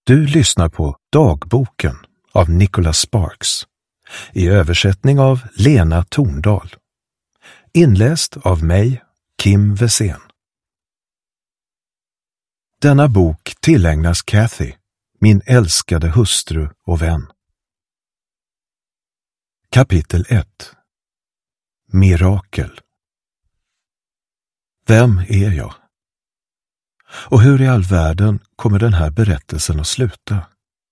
Du lyssnar på Dagboken av Nicholas Sparks i översättning av Lena Torndal. Inläst av mig, Kim Wessén. Denna bok tillägnas Kathy, min älskade hustru och vän. Kapitel 1. Mirakel. Vem är jag? Och hur i all världen kommer den här berättelsen att sluta?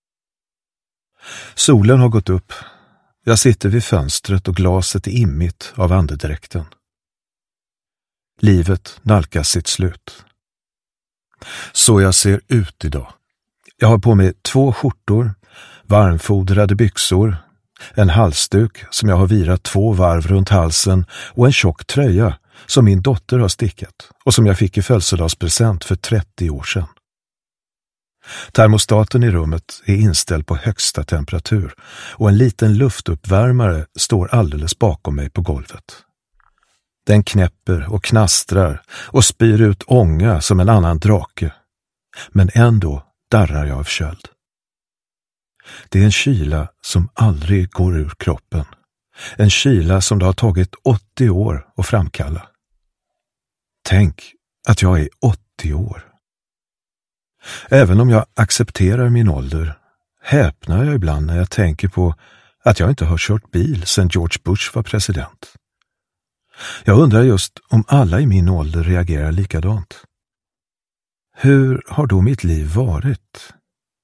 Solen har gått upp. Jag sitter vid fönstret och glaset är immigt av andedräkten. Livet nalkas sitt slut. Så jag ser ut idag. Jag har på mig 2 skjortor, varmfodrade byxor, en halsduk som jag har virat 2 varv runt halsen och en tjock tröja som min dotter har stickat och som jag fick i födelsedagspresent för 30 år sedan. Termostaten i rummet är inställd på högsta temperatur och en liten luftuppvärmare står alldeles bakom mig på golvet. Den knäpper och knastrar och spyr ut ånga som en annan drake, men ändå darrar jag av köld. Det är en kyla som aldrig går ur kroppen. En kyla som det har tagit 80 år att framkalla. Tänk att jag är 80 år. Även om jag accepterar min ålder häpnar jag ibland när jag tänker på att jag inte har kört bil sedan George Bush var president. Jag undrar just om alla i min ålder reagerar likadant. Hur har då mitt liv varit?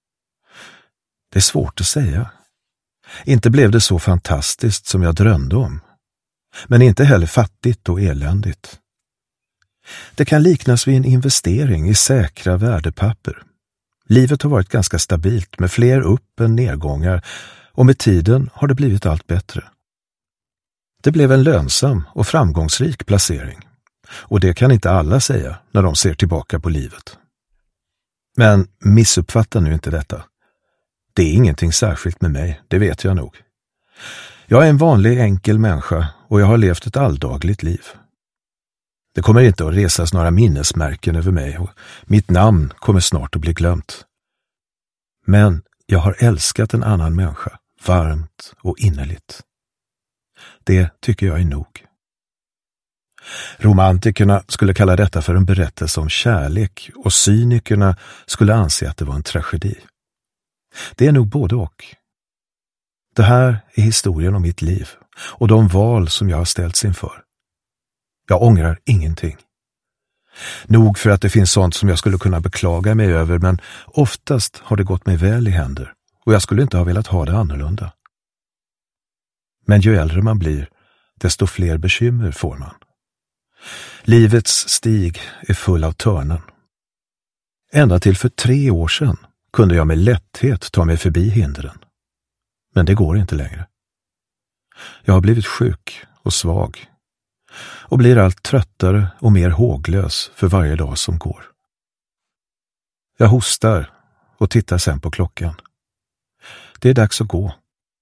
Det är svårt att säga. Inte blev det så fantastiskt som jag drömde om. Men inte heller fattigt och eländigt. Det kan liknas vid en investering i säkra värdepapper. Livet har varit ganska stabilt med fler upp- än nedgångar och med tiden har det blivit allt bättre. Det blev en lönsam och framgångsrik placering. Och det kan inte alla säga när de ser tillbaka på livet. Men missuppfatta nu inte detta. Det är ingenting särskilt med mig, det vet jag nog. Jag är en vanlig enkel människa och jag har levt ett alldagligt liv. Det kommer inte att resas några minnesmärken över mig och mitt namn kommer snart att bli glömt. Men jag har älskat en annan människa, varmt och innerligt. Det tycker jag är nog. Romantikerna skulle kalla detta för en berättelse om kärlek och cynikerna skulle anse att det var en tragedi. Det är nog både och. Det här är historien om mitt liv och de val som jag har ställts inför. Jag ångrar ingenting. Nog för att det finns sånt som jag skulle kunna beklaga mig över, men oftast har det gått mig väl i händer och jag skulle inte ha velat ha det annorlunda. Men ju äldre man blir, desto fler bekymmer får man. Livets stig är full av törnen. Ända till för 3 år sedan kunde jag med lätthet ta mig förbi hindren. Men det går inte längre. Jag har blivit sjuk och svag och blir allt tröttare och mer håglös för varje dag som går. Jag hostar och tittar sen på klockan. Det är dags att gå.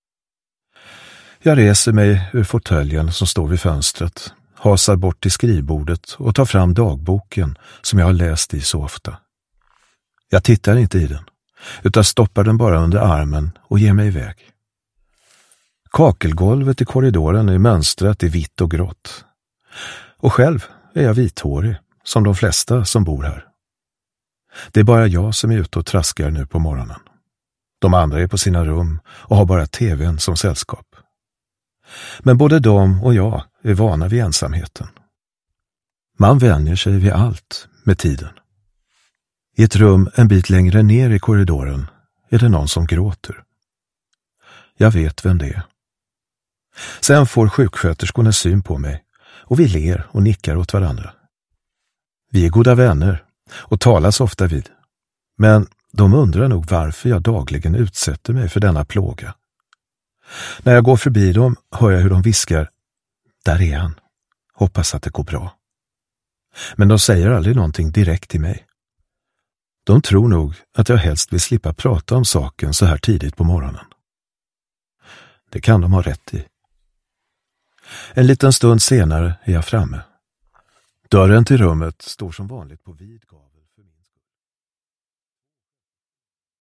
Jag reser mig ur fåtöljen som står vid fönstret, hasar bort till skrivbordet och tar fram dagboken som jag har läst i så ofta. Jag tittar inte i den, utan stoppar den bara under armen och ger mig iväg. Kakelgolvet i korridoren är mönstrat i vitt och grått. Och själv är jag vithårig, som de flesta som bor här. Det är bara jag som är ute och traskar nu på morgonen. De andra är på sina rum och har bara tvn som sällskap. Men både de och jag är vana vid ensamheten. Man vänjer sig vid allt med tiden. I ett rum en bit längre ner i korridoren är det någon som gråter. Jag vet vem det är. Sen får sjuksköterskorna syn på mig och vi ler och nickar åt varandra. Vi är goda vänner och talas ofta vid. Men de undrar nog varför jag dagligen utsätter mig för denna plåga. När jag går förbi dem hör jag hur de viskar: där är han. Hoppas att det går bra. Men de säger aldrig någonting direkt till mig. De tror nog att jag helst vill slippa prata om saken så här tidigt på morgonen. Det kan de ha rätt i. En liten stund senare är jag framme. Dörren till rummet står som vanligt på vid gavel.